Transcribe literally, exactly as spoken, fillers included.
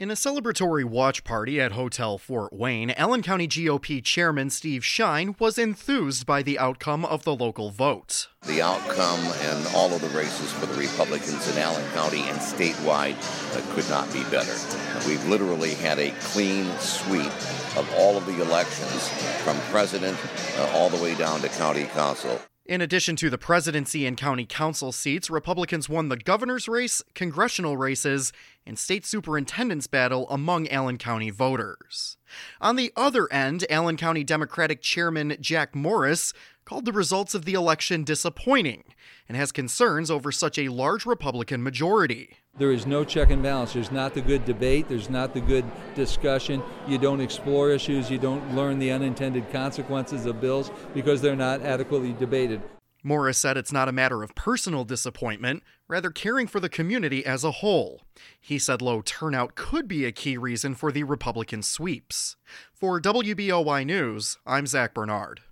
In a celebratory watch party at Hotel Fort Wayne, Allen County G O P Chairman Steve Shine was enthused by the outcome of the local vote. The outcome and all of the races for the Republicans in Allen County and statewide uh, could not be better. We've literally had a clean sweep of all of the elections from president uh, all the way down to county council. In addition to the presidency and county council seats, Republicans won the governor's race, congressional races, and state superintendent's battle among Allen County voters. On the other end, Allen County Democratic Chairman Jack Morris called the results of the election disappointing and has concerns over such a large Republican majority. There is no check and balance. There's not the good debate. There's not the good discussion. You don't explore issues. You don't learn the unintended consequences of bills because they're not adequately debated. Morris said it's not a matter of personal disappointment, rather caring for the community as a whole. He said low turnout could be a key reason for the Republican sweeps. For W B O Y News, I'm Zach Bernard.